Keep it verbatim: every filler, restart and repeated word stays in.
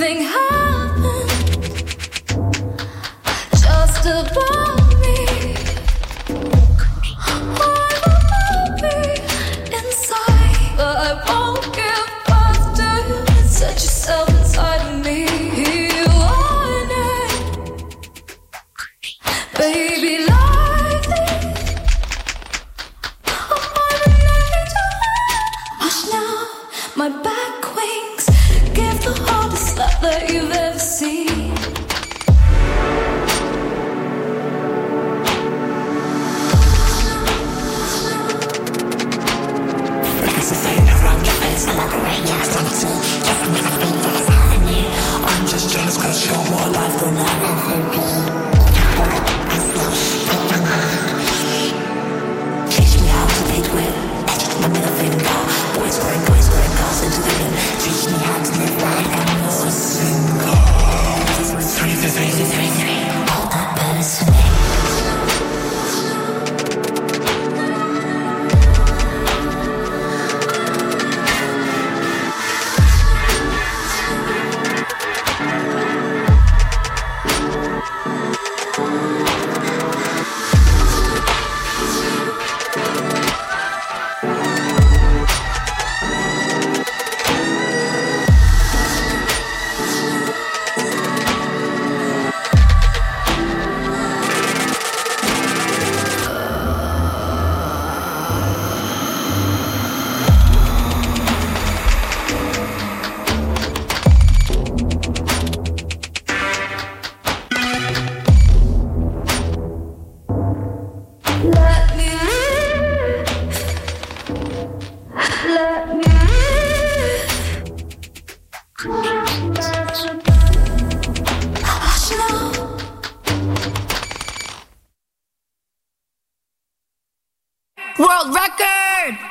Nothing happened just about me. I'm happy inside, but I won't give birth to you. Set yourself inside of me. You want it, baby, like this. I'm an angel. Hush now, my back wings give the hardest slap that you've ever seen. I'm just jealous cause you're more life than I ever be. Teach me how to beat with my middle finger. Boys going, boys going, girls into the ring. Teach me how to live like I'm not single. Three, three, three, three, three, three. All that matters to me. Let me live. Let me live. Hush now. World record!